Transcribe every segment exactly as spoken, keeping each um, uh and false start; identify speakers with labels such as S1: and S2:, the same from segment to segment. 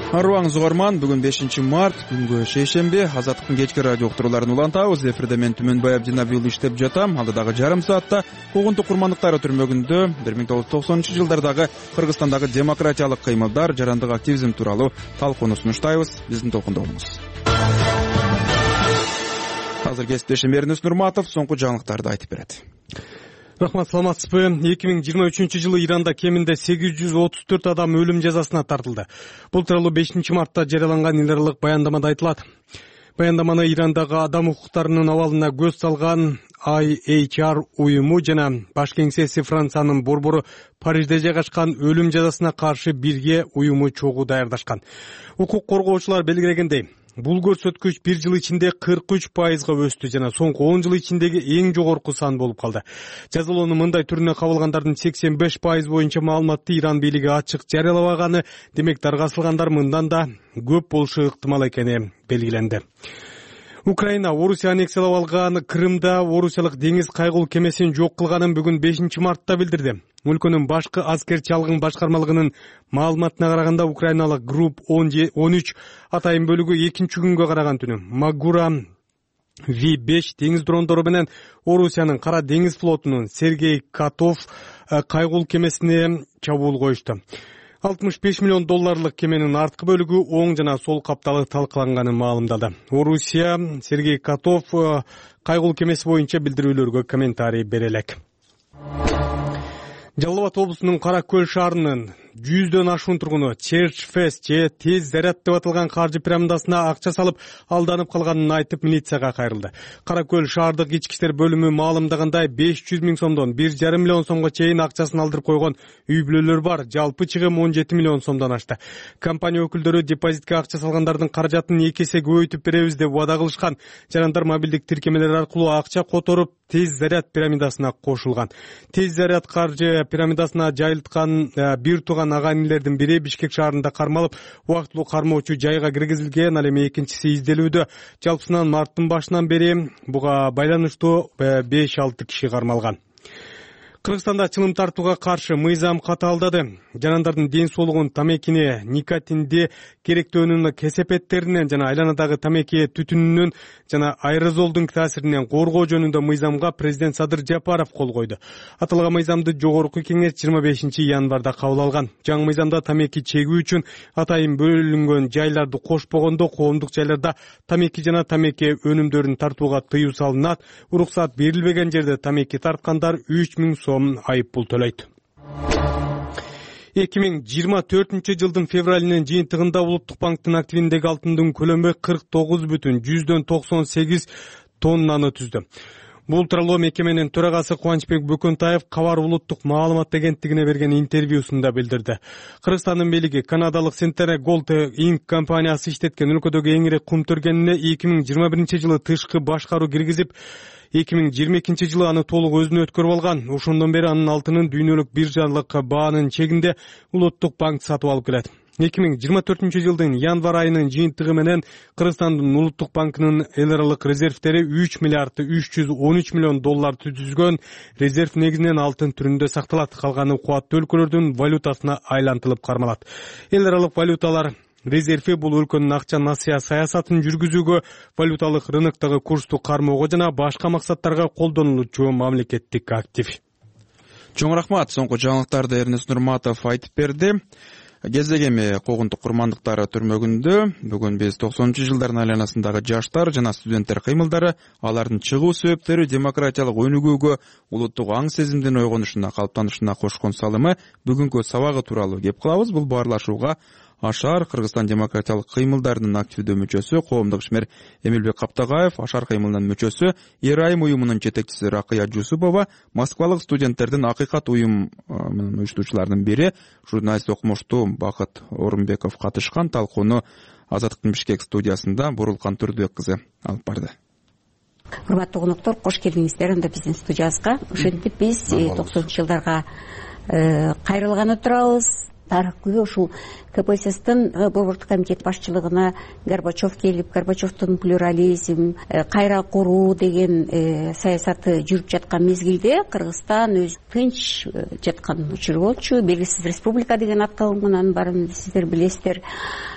S1: Арыбаңыз угарман, бүгүн бешинчи март, күнгө шейшемби, Азаттыктын кечки радио уктурууларын улантабыз. Эфирде мен Түмөнбай Абдинабиул иштеп жатам. Алдыдагы жарым саатта куугунтук курмандыктары түрмөгүндө бир миң тогуз жүз токсонунчу жылдардагы Кыргызстандагы демократиялык кыймылдар, жарандык активизм тууралуу талкууну сунуштайбыз. Биздин толкунда болуңуз. Азыр кесиптешим Эрнис Нурматов соңку жаңылыктарды айтып берет.
S2: Рахмат, саламатсызбы? эки миң жыйырма үчүнчү жылы Иранда кеминде сегиз жүз отуз төрт адам өлүм жазасына тартылды. Бул тууралуу бешинчи мартта жарыяланган эл аралык баяндамада айтылат. Баяндаманы Ирандагы адам укуктарынын абалына көз салган ай эйч ар уюму жана баш кеңсеси Франциянын борбору Парижде жайгашкан өлүм жазасына каршы бирге уюму чогуу даярдашкан. Укук коргоочулар белгилегендей, бул көрсөткүч бир жыл ичинде кырк үч пайызга өстү жана соңку он жыл ичиндеги эң жогорку сан болуп калды. Жазалоонун мындай түрүнө кабылгандардын сексен беш пайыз боюнча маалыматты Иран бийлиги ачык жарыялабаганы, демек дарга асылгандар мындан да көп болушу ыктымал экени белгиленди. Украина Орусия аннексиялап алган Крымда орусиялык деңиз кайгыл кемесин жок кылганын бүгүн бешинчи мартта билдирди. Өлкөнүн башкы аскерчи алгын башкармалыгынын маалыматына караганда, украиналык групп он үч атайын бөлүгү экинчи күнгө караган түнү Магура ви беш деңиз дрондору менен Орусиянын Кара деңиз флотунун Сергей Котов кайгыл кемесине чабуул коюшту. алтымыш беш миллион долларлык кеменин арткы бөлүгү оң жана сол капталы талкаланганын маалымдады. Орусия Сергей Котов кайгыл кемеси боюнча билдирүүлөргө комментарий бере элек. Жалал Абад облусунун Кара көл шаарынын жүздөн ашуун тургуну Черчфест же тез заряд деп аталган каржы пирамидасына акча салып алданып калганын айтып милицияга кайрылды. Кара көл шаардык ички иштер бөлүмү маалымдагандай беш жүз миң сомдон бир жарым миллион сомго чейин акчасын алдырып койгон үй бүлөлөр бар. Жалпы чыгым он жети миллион сомдон ашты. Компания өкүлдөрү депозитке акча салгандардын каражатын эки эсе көбөйтүп беребиз деп вада кылышкан. Жарандар мобилдик тиркемелер аркылуу акча которуп тез заряд пирамидасына кошулган. Тез заряд каржы пирамидасына жайылткан бир тууган ага-инилердин бири Бишкек шаарында кармалып, убактылуу кармоочу жайга киргизилген, ал эми экинчиси изделүүдө. Жалпысынан марттын башынан бери буга байланыштуу беш алты киши кармалган. Кыргызстанда чылым тартууга каршы мыйзам катаалдады. Жарандардын ден соолугун тамекини никотинди керектөөнүн кесепеттеринен жана айланадагы тамеки түтүнүнүн жана аэрозолдун таасиринен коргоо жөнүндө мыйзамга президент Садыр Жапаров кол койду. Аталган мыйзамды жогорку кеңеш жыйырма бешинчи январда кабыл алган. Жаңы мыйзамда тамеки чегүү үчүн атайын бөлүнгөн жайларды кошпогондо коомдук жайларда тамеки жана тамеки өнүмдөрүн тартууга тыюу салынат. Уруксат берилбеген жерде тамеки тарткандар үч миң сом айыппул төлөйт. эки миң жыйырма төртүнчү жылдын февралынын жыйынтыгында Улуттук банктын активиндеги алтындын көлөмү кырк тогуз бүтүн жүздөн токсон сегиз тоннаны түздү. Бул тууралуу мекеменин төрагасы Кубанычбек Бөкөнтаев Кабар улуттук маалымат агенттигине берген интервьюсунда билдирди. Кыргызстандын бийлиги Канадалык Centene Gold Incorporated компаниясы иштеткен өлкөдөгү эң ири кум төргенине эки миң жыйырма биринчи жылы тышкы башкаруу киргизип, эки миң жыйырма экинчи жылы аны толук өзүнө өткөрүп алган. Ошондон бери анын алтынын дүйнөлүк биржалык баанын чегинде Улуттук банк сатып алып келет. эки миң жыйырма төртүнчү жылдын январ айынын жыйынтыгы менен Кыргызстандын Улуттук банкынын эл аралык резервтери үч миллиард үч жүз он үч миллион доллар түзгөн. Резерв негизинен алтын түрүндө сакталат. Калганы кубаттуу өлкөлөрдүн валютасына айлантылып кармалат. Эл аралык валюталар резерви бул өлкөнүн акча насыя саясатын жүргүзүүгө, валюталык рыноктогу курсту кармоого жана башка максаттарга колдонулуучу мамлекеттик актив.
S1: Чоң рахмат. Соңку жаңылыктарды Эрнис Нурматов айтып берди. Кезек эми куугунтук курмандыктары түрмөгүндө бүгүн биз токсонунчу жылдардын айланасындагы жаштар жана студенттер кыймылдары, алардын чыгуу себептери, демократиялык өнүгүүгө, улуттук аң сезимдин ойгонушуна, калыптанышына кошкон салымы, бүгүнкү сабагы тууралуу кеп кылабыз. Бул баарлашууга Ашар Кыргызстан демократиялык кыймылдарынын активдүү мүчөсү, коомдук ишмер Эмилбек Каптагаев, Ашар кыймылынын мүчөсү, Эрайым уюмунун жетекчиси Ракыя Жусупова, Москвалык студенттердин Акыйкат уюм уюштуучуларынын бири, журналист окумуштуу Бакыт Орунбеков катышкан. Талкууну Азаттыктын Бишкек студиясында Бурулкан Турдубек кызы алып барды.
S3: Урматтуу конуктор, кош келиңиздер анда биздин студиябызга. Ошентип биз токсонунчу жылдарга кайрылганы турабыз. Тарыхкы ушул КПССтин борбордук комитет башчылыгына Горбачев келип, Горбачевдун плюрализм, кайра куруу деген саясаты жүрүп жаткан мезгилде Кыргызстан өз тынч жаткан учуру болчу. Белгисиз республика деген аткалы менен баарын сиздер билесиздер.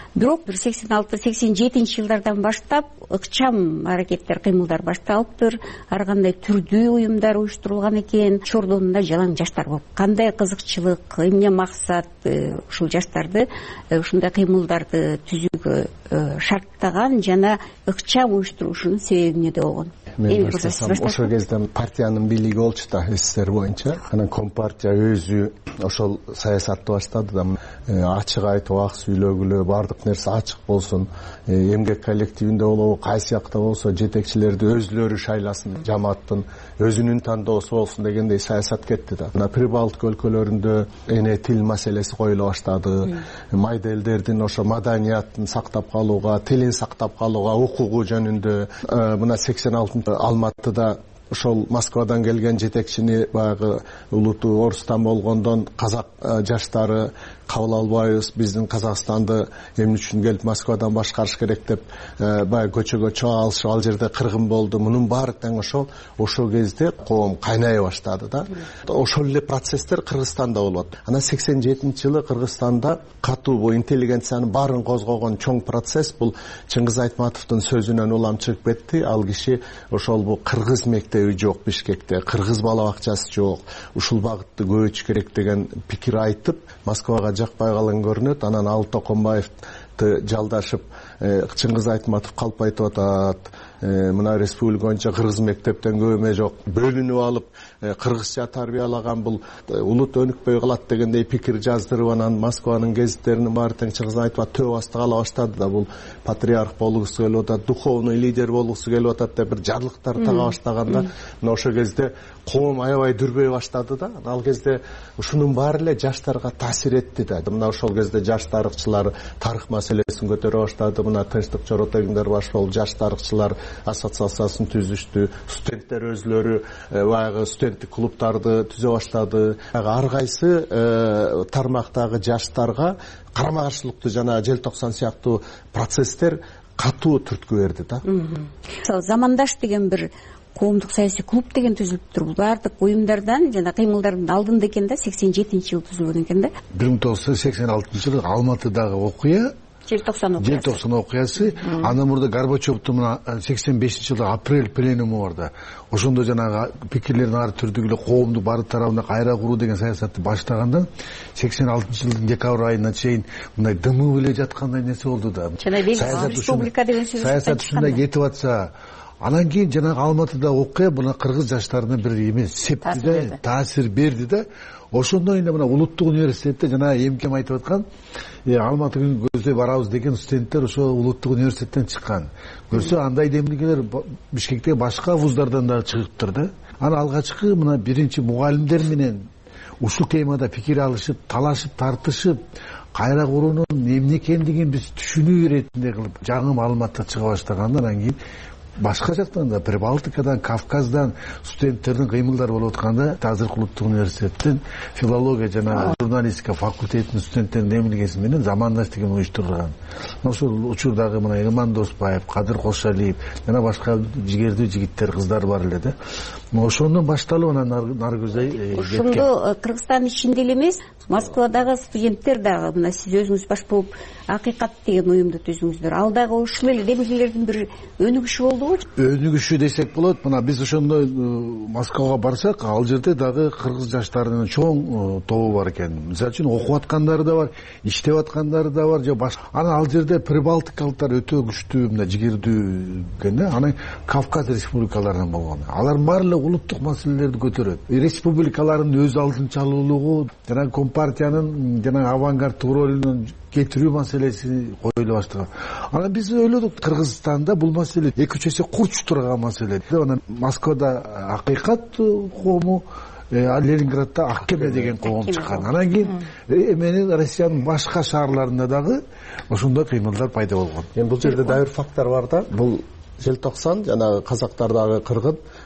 S3: бирок бир сексен алты сексен жетинчи жылдардан баштап ыкчам аракеттер, кыймылдар башталыптыр. Ар кандай түрдүү уюмдар уюштурулган экен. Чордонунда жалаң жаштар болуп, кандай кызыкчылык, эмне максат ушул жаштарды ушундай кыймылдарды түзүүгө шарттаган жана ыкчам уюштурушунун себеби эмнеде болгон?
S4: Мен баштасам, ошол кезде партиянын бийлиги болчу да, СССР боюнча. Анан Компартия өзү ошол саясатты баштады да, ачык айтып, ак сүйлөгүлө, бардык нерсе ачык болсун, эмгек коллективинде болобу, кайсы жакта болсо жетекчилерди өзүлөрү шайласын, жамааттын өзүнүн тандоосу болсун дегендей саясат кетти да. Мына Прибалтика өлкөлөрүндө эне тил маселеси коюла баштады. Майда элдердин ошо маданиятын сактап калууга, тилин сактап калууга укугу жөнүндө мына сексен алтынчы Алматыда ошол Москвадан келген жетекчини баягы улуту орустан болгондон казак жаштары кабыл албайбыз, биздин Казакстанды эмне үчүн келип Москвадан башкарыш керек деп баягы көчөгө чыга алышып, ал жерде кыргын болду. Мунун баары тең ошол ошол кезде коом кайнай баштады да. Ошол эле процесстер Кыргызстанда болот. Анан сексен жетинчи жылы Кыргызстанда катуу бу интеллигенциянын баарын козгогон чоң процесс бул Чыңгыз Айтматовдун сөзүнөн улам чыгып кетти. Ал киши ошол бу кыргыз мектеби жок Бишкекте, кыргыз бала бакчасы жок, ушул багытты көбөйтүш керек деген пикир айтып, Москвага жакпай калган көрүнөт. Анан Ал Токомбаевди жалдашып, Чыңгыз Айтматов калп айтып атат. Мына республика боюнча кыргыз мектептен көп эме жок, бөлүнүп алып кыргызча тарбиялаган бул улут өнүкпөй калат дегендей пикир жаздырып, анан Москванын гезиттеринин баары тең Чыңгыз Айтматов төбө асты кала баштады да, бул патриарх болгусу келип атат, духовный лидер болгусу келип атат деп бир жарлыктар тага баштаганда, мына ошол кезде коом аябай дүрбөй баштады да. Ал кезде ушунун баары эле жаштарга таасир этти да. Мына ошол кезде жаш тарыхчылар тарых маселесин көтөрө баштады. Мына Тынчтык Жоротегиндер баш болуп жаш тарыхчылар ассоциациясын түзүштү. Студенттер өзлөрү баягы студенттик клубтарды түзө баштады. Ар кайсы тармактагы жаштарга карама каршылыктуу жана желтоқсан сыяктуу процесстер катуу түрткү берди да.
S3: Мисалы Замандаш деген бир коомдук саясий клуб деген түзүлүптүр. Бул баардык уюмдардан жана кыймылдардын алдында экен да, сексен жетинчи жылы түзүлгөн экен да.
S5: бир миң тогуз жүз сексен алтынчы жылы Алматыдагы окуя,
S3: желтоқсан окуясы.
S5: Желтоқсан окуясы. Андан мурда Горбачевдун мына сексен бешинчи жылы апрель пленуму бар да. Ошондо жанагы пикирлердин ар түрдүк эле коомду баары тарабына кайра куруу деген саясатты баштагандан сексен алтынчы жылдын декабрь айына чейин мындай дымы эле жаткандай нерсе болду да.
S3: Республика деген сөз
S5: саясат ушундай кетип атса, анан кийин жанагы Алматыда окуя мына кыргыз жаштарына бир эмес септи да, таасир берди да. Ошондон эле мына улуттук университетте жана эмкем айтып аткан, Алматыга көздөй барабыз деген студенттер ошо улуттук университеттен чыккан. Көрсө андай демилгелер Бишкекте башка вуздардан да чыгыптыр да. Ана алгачкы мына биринчи мугалимдер менен ушул темада пикир алышып, талашып, тартышып, кайра куруунун эмне экендигин биз түшүнүү иретинде кылып жаңы маалыматтар чыга баштагандан кийин башка жактан да Прибалтикадан, Кавказдан студенттердин кыймылдары болуп атканда азыркы улуттук университеттин филология жана журналистика факультетинин студенттеринин эмилгеси менен Замандаш деген уюштурулган. Ошол учурдагы мына Иман Доспаев, Кадыр Кошалиев жана башка жигердүү жигиттер, кыздар бар эле да. Ошондон башталып анан Наргүзай кеткен.
S3: Ошондо Кыргызстан ичинде эле эмес, Москвадагы студенттер дагы мына сиз өзүңүз баш болуп Акыйкат деген уюмду түзүңүздөр. Ал дагы ушул эле демилгелердин бир өнүгүшү болдубу?
S5: Өнүгүшү десек болот. Мына биз ошондо Москвага барсак, ал жерде дагы кыргыз жаштарынын чоң тобу бар экен. Мисалы үчүн окуп аткандары да бар, иштеп аткандары да бар, же башка. Анан ал жерде прибалтикалыктар өтө күчтүү, мына жигердүү экен да. Анан Кавказ республикаларынан болгон. Алар баары эле улуттук маселелерди көтөрөт. Республикалардын өз алдынчалуулугу жана Компартиянын жана авангард ролунун кетирүү маселеси коюла баштаган. Анан биз ойлодук, Кыргызстанда бул маселе эки үч эсе курч турган маселе. Анан Москвада Акыйкат коому, Ленинградда Аккеме деген коом чыккан. Анан кийин эмени Россиянын башка шаарларында дагы ошондой кыймылдар пайда болгон.
S4: Эми бул жерде да бир фактор бар да. Бул желтоқсан жанагы казактардагы кыргын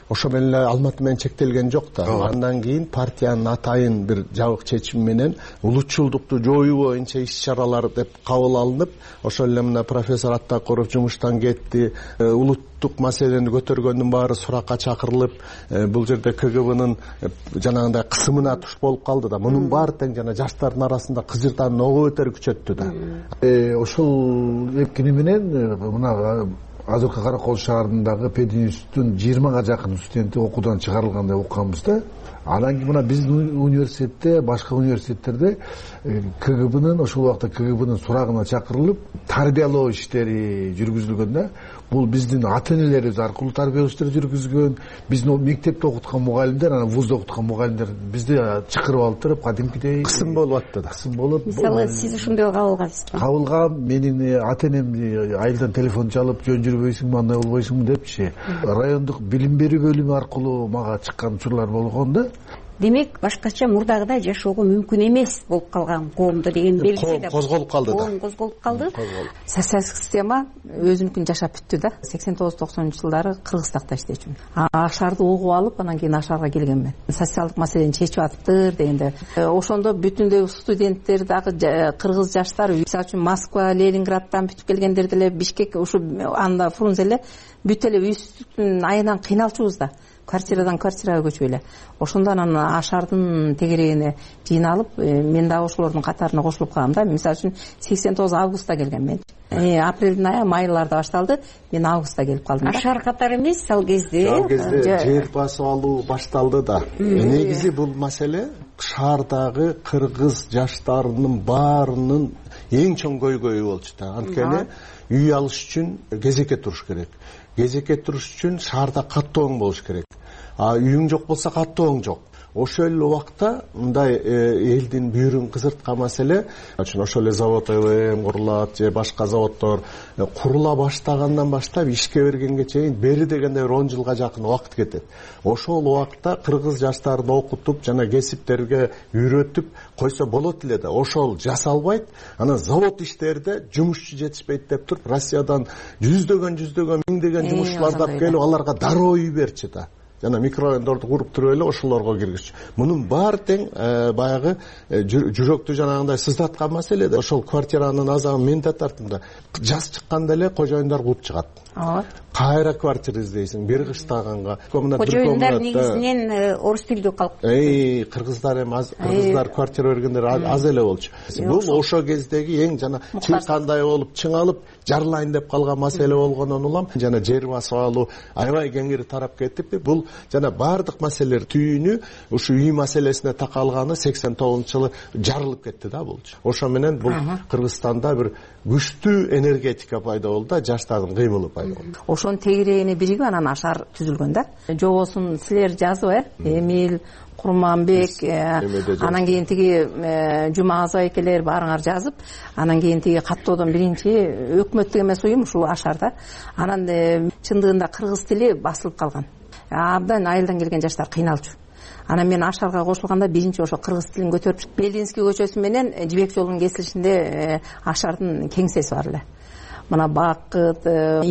S4: ошо менен эле Алматы менен чектелген жок да. Андан кийин партиянын атайын бир жабык чечим менен улутчулдукту жоюу боюнча иш-чаралар деп кабыл алынып, ошол эле мына профессор Аттакуров жумуштан кетти. Улуттук маселени көтөргөндүн баары суракка чакырылып, бул жерде КГБнын жанагындай кысымына туш болуп калды да. Мунун баары тең жана жаштардын арасында кызыртанын ого бетер күчөттү да.
S5: Ошол эпкини менен мына азыркы Каракол шаарындагы пединституттун жыйырмага жакын студенти окуудан чыгарылгандай укканбыз да. Анан кийин мына биздин университетте, башка университеттерде КГБнын ошол убакта КГБнын сурагына чакырылып тарбиялоо иштери жүргүзүлгөн да. Бул биздин ата-энелерибиз аркылуу тарбиялоо иштери жүргүзгөн, биздин мектепте окуткан мугалимдер, анан вузда окуткан мугалимдер бизди чакырып алып туруп кадимкидей
S4: кысым болуп атты да.
S5: Кысым болуп.
S3: Мисалы, сиз ушундай кабылгансызбы?
S5: Кабылгам, менин ата-энем айылдан телефон чалып, жөн жүрбөйсүңбү, андай болбойсуңбу депчи. Райондук билим берүү бөлүмү аркылуу мага чыккан учурлар болгон да.
S3: Демек, башкача мурдагыдай жашоого мүмкүн эмес болуп калган коомдо деген белгиси да
S4: козголуп калды да.
S3: Коом козголуп калды.
S6: Социалдык система өзүнүкүн жашап бүттү да. сексен тогуз токсонунчу жылдары Кыргызстакта иштечүмүн. Ашарды угуп алып, анан кийин Ашарга келгенмин. Социалдык маселени чечип атыптыр дегенде. Ошондо бүтүндөй студенттер дагы кыргыз жаштар, мисалы үчүн Москва, Ленинграддан бүтүп келгендер деле, Бишкек, ушу анда Фрунзе эле бүт эле үйсүздүн айынан кыйналчубуз да. Квартирадан квартирага көчүп эле. Ошондо анан Ашардын тегерегине жыйналып, мен да ошолордун катарына кошулуп калдым да. Мисалы үчүн сексен тогуз августта келгем мен. Э, апрелдин айы майларда башталды. Мен августта келип калдым да.
S3: Ашар катары эмес, ал кезде.
S4: Ал кезде жер басып алуу башталды да. Негизи бул маселе шаардагы кыргыз жаштарынын баарынын эң чоң көйгөйү болчу да. Анткени үй алыш үчүн кезекке туруш керек. Кезекке туруш үчүн шаарда каттооң болуш керек. А үйүң жок болсо каттооң жок. Ошол эле убакта мындай элдин бүйүрүн кызырткан маселе, ошол эле завод ЭВМ курулат же башка заводдор курула баштагандан баштап ишке бергенге чейин бери дегенде бир он жылга жакын убакыт кетет. Ошол убакта кыргыз жаштарын окутуп жана кесиптерге үйрөтүп койсо болот эле да. Ошол жасалбайт. Анан завод иштерде жумушчу жетишпейт деп туруп, Россиядан жүздөгөн жүздөгөн миңдеген жумушчуларды алып келип, аларга дароо үй берчи да. Жана микрорайондорду куруп туруп эле ошолорго киргизчү. Мунун баары тең баягы жүрөктү жанагындай сыздаткан маселе да. Ошол квартиранын азабын мен татартым да. Жаз чыкканда эле кожоюндар кууп чыгат. Ооба. Кайра квартира издейсиң, бир кыштаганга.
S3: Кожоюндар негизинен орус тилдүү калып.
S4: Эй, кыргыздар эми аз, кыргыздар квартира бергендер аз эле болчу. Бул ошо кездеги эң жана чын кандай болуп чыңалып жарылайын деп калган маселе болгондон улам жана жер басып алуу аябай кеңири тарап кетип, бул жана баардык маселелер түйүнү ушу үй маселесине такалганы сексен тогузунчу жылы жарылып кетти да булчу. Ошо менен бул Кыргызстанда бир күчтүү энергетика пайда болду да, жаштардын кыймылы пайда болду.
S6: Ошонун тегерегине биригип анан Ашар түзүлгөн да. Жобосун силер жазып, э, Эмил, Курманбек, анан кийин тиги Жумагазов экелер баарыңар жазып, анан кийин тиги каттоодон биринчи өкмөттүк эмес уюм ушул Ашарда. Анан чындыгында кыргыз тили басылып калган. Абдан айылдан келген жаштар кыйналчу. Анан мен Ашарга кошулганда биринчи ошо кыргыз тилин көтөрүп, Белинский көчөсү менен Жибек жолунун кесилишинде Ашардын кеңсеси бар эле. Мына Бакыт,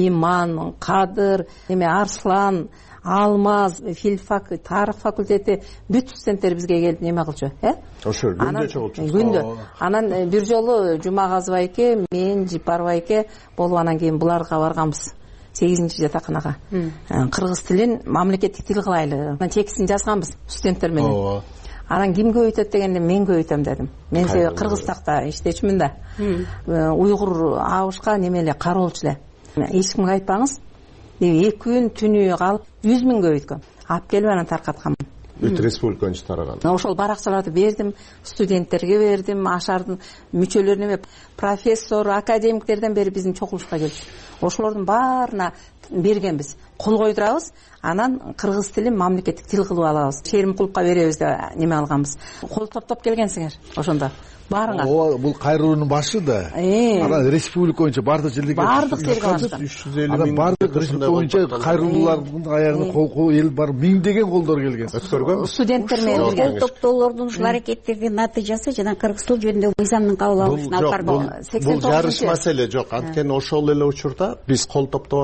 S6: Иман, Кадыр, эме Арслан, Алмаз, филфак, тарых факультети бүт студенттер бизге келип неме кылчу, э?
S4: Ошо күндө чогулчу.
S6: Күндө. Анан бир жолу Жумагазова эке, мен Жипарова эке болуп анан кийин буларга барганбыз. сегизинчи жатаканага. Кыргыз тилин мамлекеттик тил кылайлы. Анан текстин жазганбыз студенттер менен. Анан ким көбөйтөт дегенде мен көбөйтөм дедим. Мен себеби Кыргызстакта иштечүмүн да. Уйгур абышка неме эле кароолчу эле. Эч кимге айтпаңыз. эки күн түнү калып жүз миң көбөйткөн. Алып келип анан таркаткам.
S4: Бүт республиканы тараган.
S6: Ошол баракчаларды бердим, студенттерге бердим, Ашардын мүчөлөрүнө, профессор, академиктерден бери биздин чогулушка келчү. Ошолордун баарына бергенбиз. Кол койдурабыз, анан кыргыз тилин мамлекеттик тил кылып алабыз. Шеримкуловго беребиз деп неме алганбыз. Кол топтоп келгенсиңер ошондо. Баарыңар.
S5: Ооба, бул кайрылуунун башы да. Анан республика боюнча баардык жерге
S6: баардык жерге барышты.
S4: үч жүз элүү
S5: миң. Баардык республика боюнча кайрылуулардын аягына кол кол эл бар, миңдеген колдор келген.
S4: Өткөргөн
S6: студенттер менен
S3: кол топтоолордун ушул аракеттердин натыйжасы жана кыргыз тил жөнүндө мыйзамдын кабыл алынышына алып барбаган.
S4: Бул жарыш маселе жок. Анткени ошол эле учурда биз кол топтоп аткан учурда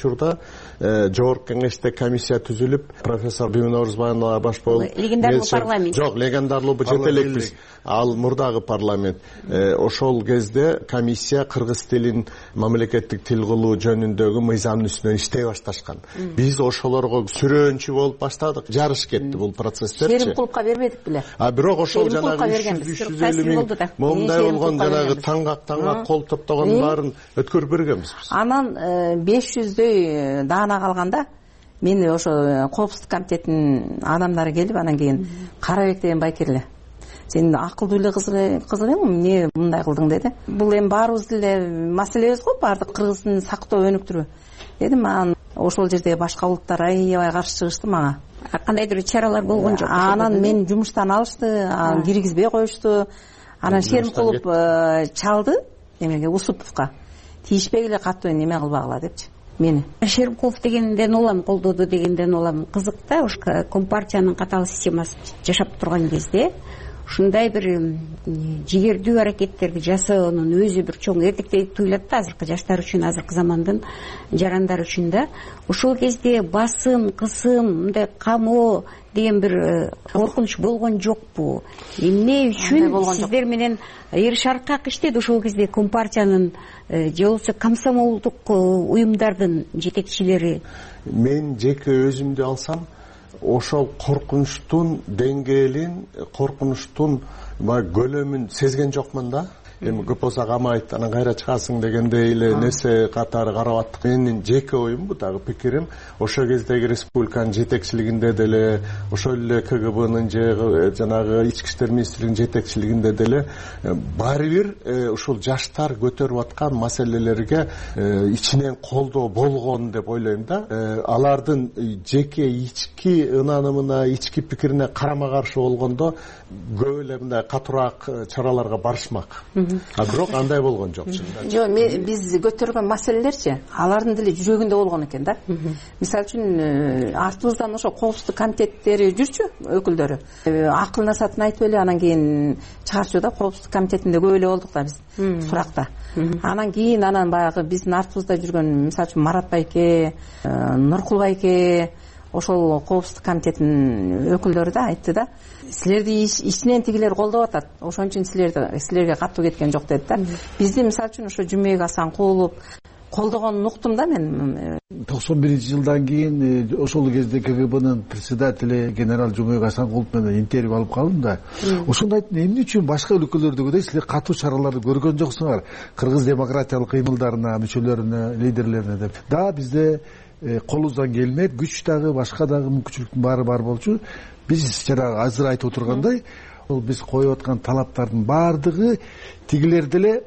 S4: учурда жогорку кеңеште комиссия түзүлүп, профессор Бимин Орузбаева баш болуп,
S3: легендарлуу парламент.
S4: Жок, легендарлуу жетелекпиз. Ал мурдагы парламент. Ошол кезде комиссия кыргыз тилин мамлекеттик тил кылуу жөнүндөгү мыйзамдын үстүнөн иштей башташкан. Биз ошолорго сүрөөнчү болуп баштадык. Жарыш кетти бул процесстерчи.
S6: Шерим кулупка бербедик беле.
S4: А бирок ошол жанагы үч жүз элүү миң момундай болгон жанагы таңгак таңгак кол топтогон баарын өткөрүп бергенбиз биз.
S6: Анан беш жүздөй даана калганда мен ошо коопсуздук комитетинин адамдары келип, анан кийин Карабек деген байкер сен акылдуу эле кыз элең, эмне мындай кылдың деди. Бул эми баарыбыз эле маселебиз го, баардык кыргыздын сактоо өнүктүрүү дедим. Анан ошол жерде башка улуттар аябай каршы чыгышты мага.
S3: Кандайдыр чаралар болгон жок.
S6: Анан мен жумуштан алышты, киргизбей коюшту. Анан Шерим кылып чалды эмеге, Усуповго. Тийишпей эле катуу неме кылбагыла депчи мени.
S3: Шеримкулов дегенден улам колдоду дегенден улам кызык да, уш компартиянын катаал системасы жашап турган кезде ушундай бир жигердүү аракеттерди жасоонун өзү бир чоң эрдикте туюлат да, азыркы жаштар үчүн, азыркы замандын жарандары үчүн да. Ошол кезде басым, кысым, мындай камоо деген бир коркунуч болгон жокпу? Эмне үчүн сиздер менен Эр Шаркак иштеди ошол кезде компартиянын же болбосо комсомолдук уюмдардын жетекчилери?
S4: Мен жеке өзүмдү алсам, ошол коркунучтун деңгээлин, коркунучтун көлөмүн сезген жокмун да. Эми көп болсо камайт, анан кайра чыгасың дегендей эле нерсе катары карап аттык. Менин жеке оюм, бу дагы пикирим, ошол кездеги республиканын жетекчилигинде деле, ошол эле К Г Бнын же жанагы ички иштер министрлигинин жетекчилигинде деле баары бир ушул жаштар көтөрүп аткан маселелерге ичинен колдоо болгон деп ойлойм да. Алардын жеке ички ынанымына, ички пикирине карама каршы болгондо көп эле мындай катуураак чараларга барышмак. А бирок андай болгон жок чынында.
S6: Жок, биз көтөргөн маселелерчи алардын деле жүрөгүндө болгон экен да. Мисалы үчүн артыбыздан ошо коопсуздук комитеттери жүрчү, өкүлдөрү. Акыл насатын айтып эле анан кийин чыгарчу да, коопсуздук комитетинде көп эле болдук да биз суракта. Анан кийин анан баягы биздин артыбызда жүргөн, мисалы үчүн Марат байке, Нуркул байке, ошол коопсуздук комитетинин өкүлдөрү да айтты да, силерди ичинен тигилер колдоп атат, ошон үчүн силерди силерге катуу кеткен жок деди да. Бизди мисалы үчүн ошо Жумек Асанкулов колдогонун уктум да мен.
S5: токсон биринчи жылдан кийин ошол кезде К Г Бнын председатели генерал Жумек Асанкулов менен интервью алып калдым да. Ошондо айттым, эмне үчүн башка өлкөлөрдөгүдөй силер катуу чараларды көргөн жоксуңар кыргыз демократиялык кыймылдарына, мүчөлөрүнө, лидерлерине деп. Да, бизде колубуздан келмек, күч дагы, башка дагы мүмкүнчүлүктүн баары бар болчу. Биз жанагы азыр айтып отургандай, биз коюп аткан талаптардын баардыгы тигилер деле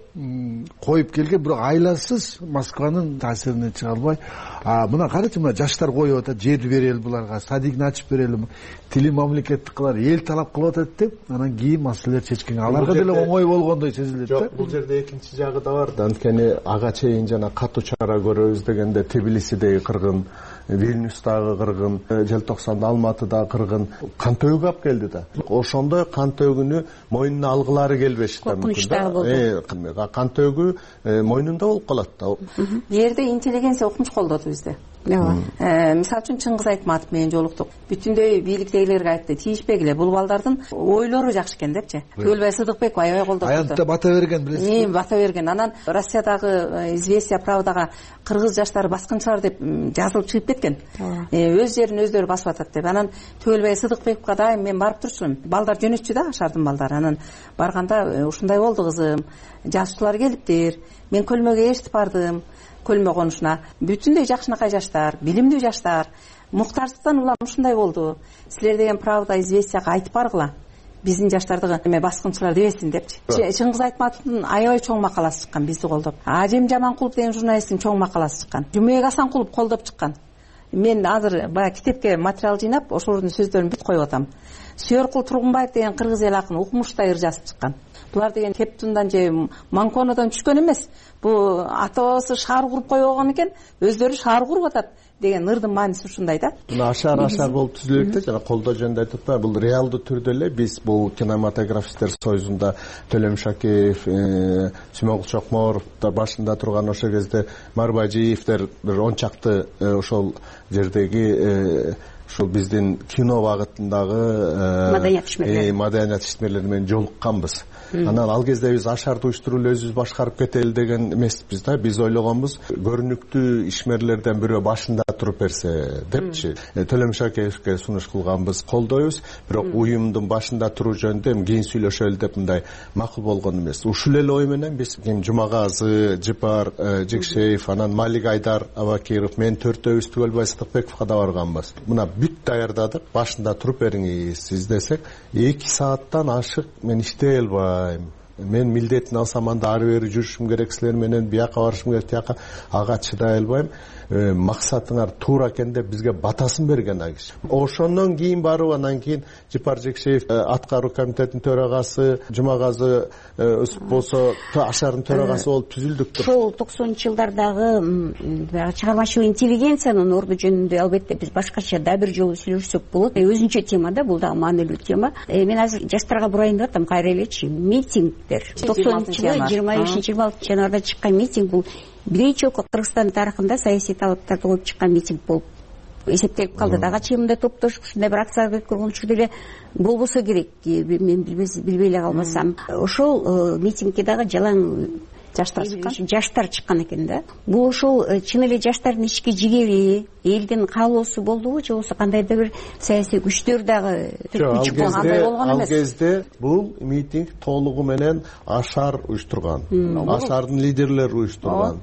S5: коюп келген, бирок айласыз Москванын таасиринен чыга албай. А мына карачы, мына жаштар коюп атат, жерди берели буларга, садигин ачып берели, тили мамлекеттик кылар, эл талап кылып атат деп, анан кийин маселелер чечкен. Аларга деле оңой болгондой сезилет да.
S4: Жок, бул жерде экинчи жагы да бар да. Анткени ага чейин жана катуу чара көрөбүз дегенде Тбилисидеги кыргын, Вильнюстагы кыргын, желтоқсанда Алматыдагы кыргын кантөгү алып келди да. Ошондо кантөгүнү мойнуна алгылары келбешти да, мүмкүн да. Кантөгү мойнунда болуп калат да.
S6: Жерде интеллигенция укмуш колдоду бизде. Мисалы үчүн Чыңгыз Айтматов менен жолуктук. Бүтүндөй бийликтегилерге айтты, тийишпегиле, бул балдардын ойлору жакшы экен депчи. Төлбай Сыдыкбек аябай колдоп турду.
S5: Аянтта бата берген, билесизби?
S6: Эми бата берген. Анан Россиядагы Известия Правдага кыргыз жаштары баскынчылар деп жазылып чыгып кеткен. Өз жерин өздөрү басып атат деп. Анан Төлбай Сыдыкбековго да мен барып турчумун. Балдар жөнөтчү да, Ашардын балдары. Анан барганда ушундай болду кызым, жазуучулар келиптир. Мен көлмөгө эшитип бардым. Көлмө конушуна бүтүндөй жакшынакай жаштар, билимдүү жаштар, муктарчылыктан улам ушундай болду. Силер деген Правда, Известияга айтып баргыла. Биздин жаштарды эме баскынчылар дебесин депчи. Чыңгыз Айтматовдун аябай чоң макаласы чыккан бизди колдоп. Ажем Жаманкулов деген журналисттин чоң макаласы чыккан. Жумек Асанкулов колдоп чыккан. Мен азыр баягы китепке материал жыйнап, ошолордун сөздөрүн бүт коюп атам. Сүйөркул Тургунбаев деген кыргыз эл акыны укмуштай ыр жазып чыккан. Булар деген Кептундан же Манконодон түшкөн эмес. Бу ата бабасы шаар куруп койбогон экен, өздөрү шаар куруп атат. деген ырдын мааниси ушундай да.
S4: Мына ашар ашар болуп түзүлөт да, жана колдоо жөнүндө айтып атпайбы, бул реалдуу түрдө эле биз бул кинематографисттер союзунда Төлөм Шакеев, Сүмөгүл Чокморовдор башында турган ошол кезде Марбажиевдер бир он чакты ошол жердеги ушул биздин кино багытындагы
S3: маданият ишмерлери
S4: маданият ишмерлери менен жолукканбыз. Анан ал кезде биз ашарды уюштуруп эле өзүбүз башкарып кетели деген эмеспиз да. Биз ойлогонбуз, көрүнүктүү ишмерлерден бирөө башында туруп берсе депчи. Төлөм Шакеевке сунуш кылганбыз, колдойбуз, бирок уюмдун башында туруу жөнүндө эми кийин сүйлөшөлү деп мындай макул болгон эмес. Ушул эле ой менен биз Жумагазы, Жыпар Жекшеев, анан Малик Айдар Абакиров, мен төртөөбүз Түгөлбай Сыдыкбековго да барганбыз. Мына бүт даярдадык, башында туруп бериңиз десек, эки сааттан ашык мен иштей албайм. Мен милдетин алсам анда ары бери жүрүшүм керек, силер менен бияка барышым керек, тияка, ага чыдай албайм. Максатыңар туура экен деп бизге батасын берген ал киши. Ошондон кийин барып, анан кийин Жыпар Жекшеев аткаруу комитетинин төрагасы, Жумагазы болсо ашардын төрагасы болуп түзүлдүк.
S3: Ошол токсонунчу жылдардагы чыгармачыл интеллигенциянын орду жөнүндө албетте биз башкача да бир жолу сүйлөшсөк болот. Өзүнчө тема да, бул дагы маанилүү тема. Мен азыр жаштарга бурайын деп атам, кайра элечи. Митингдер токсонунчу жылы жыйырма бешинчи жыйырма алтынчы январда чыккан митинг, бул биринчи жолку Кыргызстан тарыхында саясий талаптарды коюп чыккан митинг болуп эсептелип калды. Дагы чыйымда топтошуп ушундай бир акциялар өткөргөн учурда эле болбосо керек, мен билбей эле калбасам. Ошол митингке дагы жалаң жаштар чыккан. Жаштар чыккан экен да. Бул ошол чын эле жаштардын ички жигери, элдин каалоосу болдубу, же болбосо кандайдыр бир саясий күчтөр дагы түрткү болгондой болгон эмес?
S4: Ал кезде бул митинг толугу менен ашар уюштурган. Ашардын лидерлери уюштурган.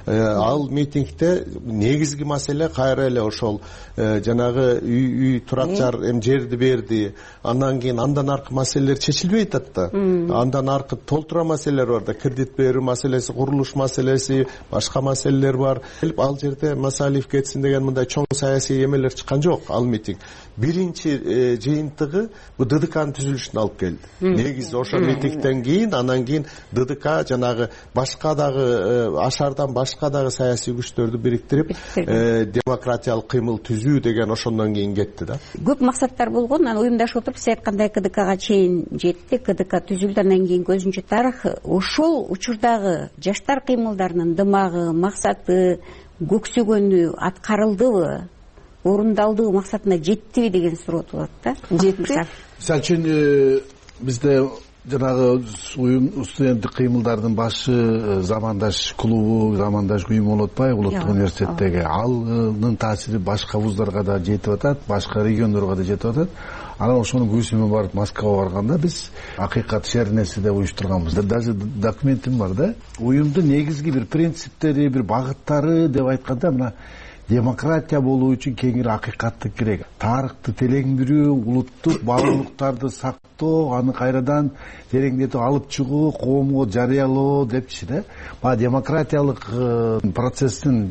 S4: Ал митингде негизги маселе кайра эле ошол жанагы үй турак жар эми жерди берди, андан кийин андан аркы маселелер чечилбей атат да. Андан аркы толтура маселелер бар да, кредит берүү маселеси, курулуш маселеси, башка маселелер бар. Ал жерде Масалиев кетсин деген мындай чоң саясий эмелер чыккан жок. Ал митинг биринчи жыйынтыгы бу ДДКнын түзүлүшүнө алып келди. Негизи ошол митингден кийин, анан кийин ДДК жанагы башка дагы ашардан башка дагы саясий күчтөрдү бириктирип, демократиялык кыймыл түзүү деген ошондон кийин кетти да.
S3: Көп максаттар болгон, анан уюмдашып отуруп сиз айткандай КДКга чейин жетти, КДК түзүлдү, андан кийин көзүнчө тарых. Ошол учурдагы жаштар кыймылдарынын дымагы, максаты, көксөгөнү аткарылдыбы, орундалдыбы, максатына жеттиби деген суроо туулат да.
S6: Жетти.
S5: Мисалы үчүн бизде жанагы уюм студенттик кыймылдардын башы замандаш клубу, замандаш уюм болуп атпайбы, улуттук университеттеги. Алнын таасири башка вуздарга да жетип атат, башка региондорго да жетип атат. Анан ошонун көсүмү барып Москвага барганда биз акыйкат шер нерсе деп уюштурганбыз. Даже документим бар да. Уюмдун негизги бир принциптери, бир багыттары деп айтканда, мына демократия болуу үчүн кеңири акыйкатты керек. Тарыхты телеңдирүү, улуттук баалуулуктарды сактоо, аны кайрадан тереңдетип алып чыгуу, коомго жарыялоо депчи да. Ба демократиялык процесстин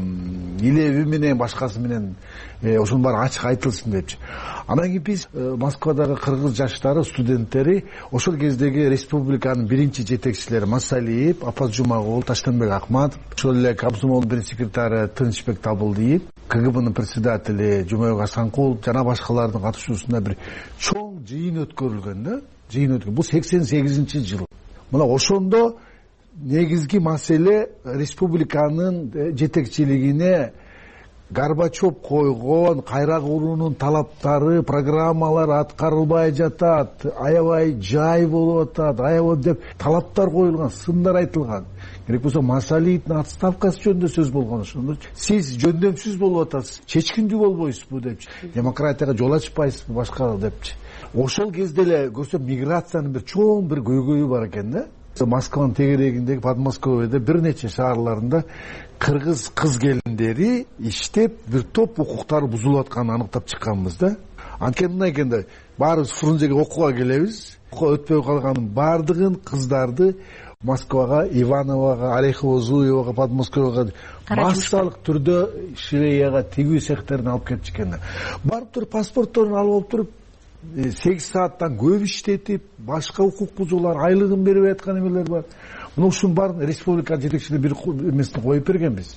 S5: илеби менен башкасы менен ошонун баары ачык айтылсын депчи. Анан кийин биз Москвадагы кыргыз жаштары, студенттери ошол кездеги республиканын биринчи жетекчилери Масалиев, Апаз Жумагул, Таштанбек Акматов, ошол эле комсомолдун биринчи секретары Тынычбек Табылдиев, КГБнын председатели Жумабек Асанкулов жана башкалардын катышуусунда бир чоң жыйын өткөрүлгөн да. Жыйын өткөрүлгөн. Бул сексен сегизинчи жыл. Мына ошондо негизги маселе республиканын жетекчилигине Горбачев койгон кайра куруунун талаптары, программалар аткарылбай жатат, аябай жай болуп атат, аябай деп талаптар коюлган, сындар айтылган. Керек болсо Масалиевдин отставкасы жөнүндө сөз болгон. Ошондо сиз жөндөмсүз болуп атасыз, чечкиндүү болбойсузбу депчи, демократияга жол ачпайсызбы башка депчи. Ошол кезде эле көрсө миграциянын бир чоң бир көйгөйү бар экен да. Москванын тегерегиндеги Подмосковьеде бир нече шаарларында кыргыз кыз келиндери иштеп бир топ укуктары бузулуп атканын аныктап чыкканбыз да. Анткени мындай экен да, баарыбыз Фрунзеге окууга келебиз. Окуу өтпөй калганын бардыгын кыздарды Москвага, Иванового, Орехово-Зуевого, Подмосковьега массалык түрдө Швейяга тигүү цехтерине алып кетчү экен да. Барып туруп паспортторун алып алып туруп сегиз сааттан көп иштетип, башка укук бузуулар, айлыгын бербей аткан эмелер бар. Мына ушунун баарын республика жетекчилиги бир эмесине коюп бергенбиз.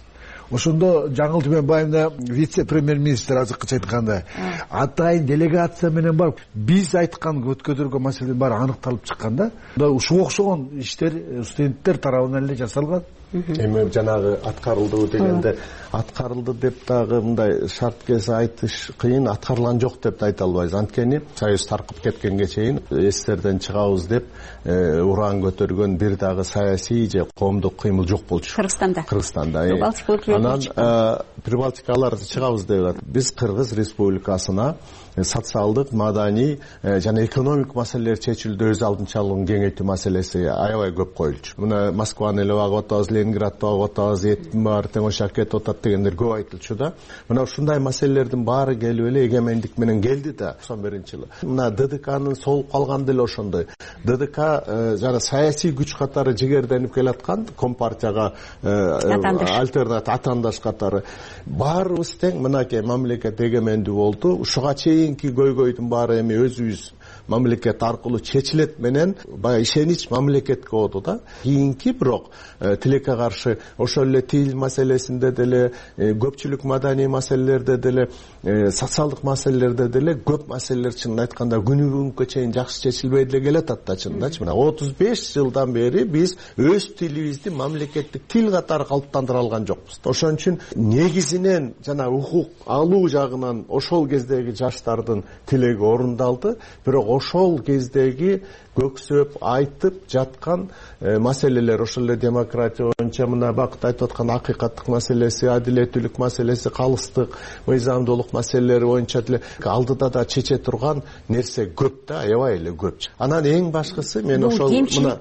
S5: ошондо Жаңыл Түменбаевна вице премьер министр азыркыча айткандай атайын делегация менен барып биз айткан көтөргөн маселенин баары аныкталып чыкканда ушуга окшогон иштер студенттер тарабынан эле жасалган.
S4: Эми жанагы аткарылды дегенде аткарылды деп дагы мындай шарт кесе айтыш кыйын, аткарылган жок деп да айта албайбыз. Анткени Союз таркып кеткенге чейин эстерден чыгабыз деп уран көтөргөн бир дагы саясий же коомдук кыймыл жок болчу.
S3: Кыргызстанда.
S4: Кыргызстанда. Анан Прибалтикалар чыгабыз деп атат. Биз Кыргыз Республикасына социалдык, маданий жана экономик маселелер чечилүүдө өз алдынча алган кеңейтүү маселеси аябай көп коюлчу. Мына Москваны эле багып атабыз, Ленинградты багып атабыз, этим бар, тең ошо кетип атат дегендер көп айтылчу да. Мына ушундай маселелердин баары келип эле эгемендик менен келди да токсон биринчи жылы. Мына ДДКнын солуп калган деле ошондой. ДДК жана саясий күч катары жигерденип келаткан компартияга альтернатив атандаш катары баарыбыз тең мынакей мамлекет эгемендүү болду. Ушуга чейинки көйгөйдүн баары эми өзүбүз мамлекет аркылуу чечилет менен баягы ишенич мамлекетке болду да. Кийинки бирок тилекке каршы ошол эле тил маселесинде деле, көпчүлүк маданий маселелерде деле, социалдык маселелерде деле көп маселелер чынын айтканда күнү бүгүнкү чейин жакшы чечилбей деле келатат да чынындачы. Мына отуз беш жылдан бери биз өз тилибизди мамлекеттик тил катары калыптандыра алган жокпуз. Ошон үчүн негизинен жана укук алуу жагынан ошол кездеги жаштардын тилеги орундалды. Бирок ошол кездеги көксөп айтып жаткан маселелер ошол эле демократия боюнча мына бакыт айтып аткан акыйкаттык маселеси, адилеттүүлүк маселеси, калыстык, мыйзамдуулук маселелери боюнча деле алдыда да чече турган нерсе көп да, аябай эле көп. Анан эң башкысы мен ошол
S3: мына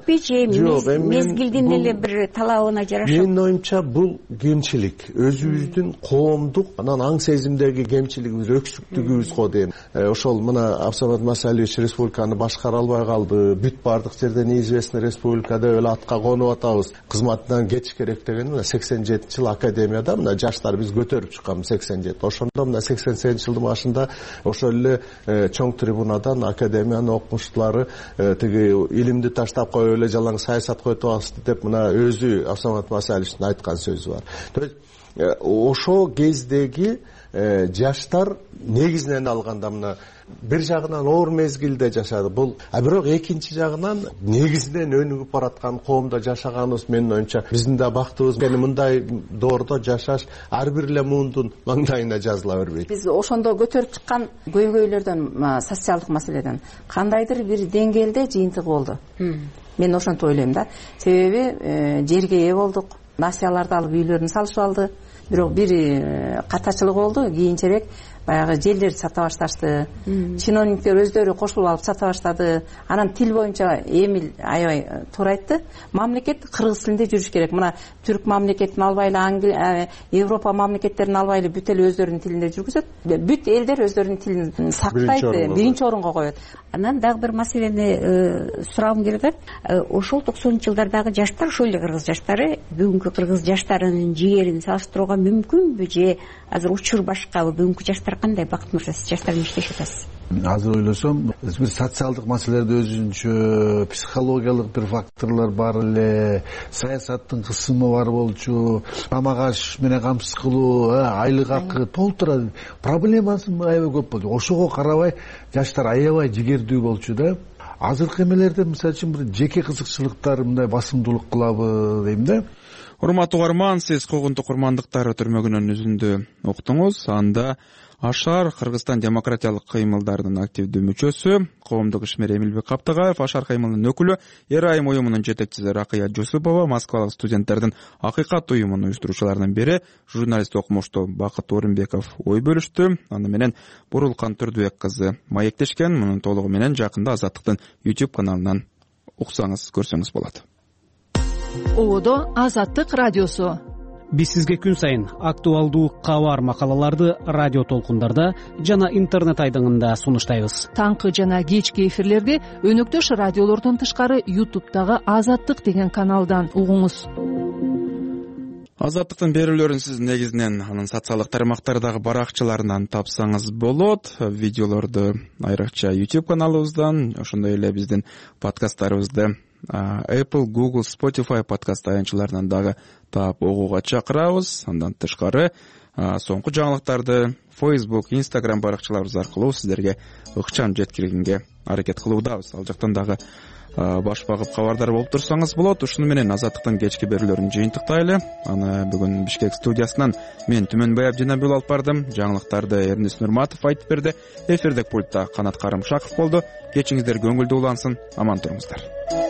S3: мезгилдин эле бир талабына жараша.
S4: Менин оюмча бул кемчилик, өзүбүздүн коомдук анан аң сезимдеги кемчилигибиз, өксүктүгүбүз го дейм. Ошол мына Абсамат Масалиевич республиканы башкара албай калды. Бүт бардык жерде неизвестный республика деп эле атка конуп атабыз. Кызматынан кетиш керек деген мына сексен жетинчи жылы академияда мына жаштар биз көтөрүп чыкканбыз сексен жети. Ошондо мына сексен сегизинчи жылдын башында ошол эле чоң трибунадан академиянын окумуштуулары тиги илимди таштап коюп эле жалаң саясатка өтүп алышты деп мына өзү Абсамат Масалиевичтин айткан сөзү бар. То есть ошол кездеги жаштар негизинен алганда мына бир жагынан оор мезгилде жашады. Бул а бирок экинчи жагынан негизинен өнүгүп бараткан коомдо жашаганыбыз менин оюмча биздин да бактыбыз. Эми мындай доордо жашаш ар бир эле муундун маңдайына жазыла бербейт.
S6: Биз ошондо көтөрүп чыккан көйгөйлөрдөн, социалдык маселеден кандайдыр бир деңгээлде жыйынтыгы болду. Мен ошентип ойлойм да. Себеби жерге ээ болдук, насияларды алып үйлөрүн салышып алды. Бирок бир катачылык болду. Кийинчерээк баягы жерлерди сата башташты. Чиновниктер өздөрү кошулуп алып сата баштады. Анан тил боюнча Эмил аябай туура айтты. Мамлекет кыргыз тилинде жүрүш керек. Мына түрк мамлекетин албайлы, Англия, Европа мамлекеттерин албайлы бүт эле өздөрүнүн тилинде жүргүзөт. Бүт элдер өздөрүнүн тилин сактайт, биринчи орунга коет.
S3: Анан дагы бир маселени сурагым келет. Ошол токсонунчу жылдардагы жаштар, ошол эле кыргыз жаштары бүгүнкү кыргыз жаштарынын жигерин салыштырууга мүмкүнбү же азыр учур башкабы? Бүгүнкү жаштар кандай? Бакыт мырза, сиз жаштар менен иштешип атасыз.
S5: Азыр ойлосом, бир социалдык маселелерде өзүнчө психологиялык бир факторлор бар эле, саясаттын кысымы бар болчу, тамак-аш менен камсыз кылуу, айлык акы толтура проблемасы аябай көп болчу. Ошого карабай жаштар аябай жигердүү болчу да. Азыркы эмелерде мисалы үчүн бир жеке кызыкчылыктар мындай басымдуулук кылабы дейм да.
S1: Урматтуу угарман, сиз Когунтук курмандыктары түрмөгүнүн үзүндү уктуңуз. Анда Ашар Кыргызстан демократиялык кыймылдарынын активдүү мүчөсү, коомдук ишмер Эмилбек Каптагаев, Ашар кыймылынын өкүлү, Эрайым уюмунун жетекчиси Ракыя Жусупова, Москвалык студенттердин Акыйкат уюмунун уюштуруучуларынын бири журналист окумуштуу Бакыт Орунбеков ой бөлүштү. Аны менен Бурулкан Турдубек кызы маектешкен. Мунун толугу менен жакында Азаттыктын YouTube каналынан уксаңыз, көрсөңүз болот.
S7: Ободо Азаттык радиосу.
S2: Биз сизге күн сайын актуалдуу кабар макалаларды радио толкундарда жана интернет айдыңында сунуштайбыз.
S7: Таңкы жана кечки эфирлерди өнөктөш радиолордон тышкары YouTube'дагы Азаттык деген каналдан угуңуз.
S1: Азаттыктын берүүлөрүн сиз негизинен анын социалдык тармактардагы баракчаларынан тапсаңыз болот. Видеолорду айрыкча YouTube каналыбыздан, ошондой эле биздин подкасттарыбызды Apple, Google, Spotify подкаст аянтчыларынан дагы таап угууга чакырабыз. Андан тышкары соңку жаңылыктарды Facebook, Instagram баракчаларыбыз аркылуу сиздерге ыкчам жеткиргенге аракет кылуудабыз. Ал жактан дагы баш багып кабардар болуп турсаңыз болот. Ушуну менен Азаттыктын кечки берүүлөрүн жыйынтыктайлы. Аны бүгүн Бишкек студиясынан мен Түмөнбай Абдинабил алып бардым. Жаңылыктарды Эрнест Нурматов айтып берди. Эфирдик пультта Канат Карымшаков болду. Кечиңиздер көңүлдүү улансын. Аман туруңуздар.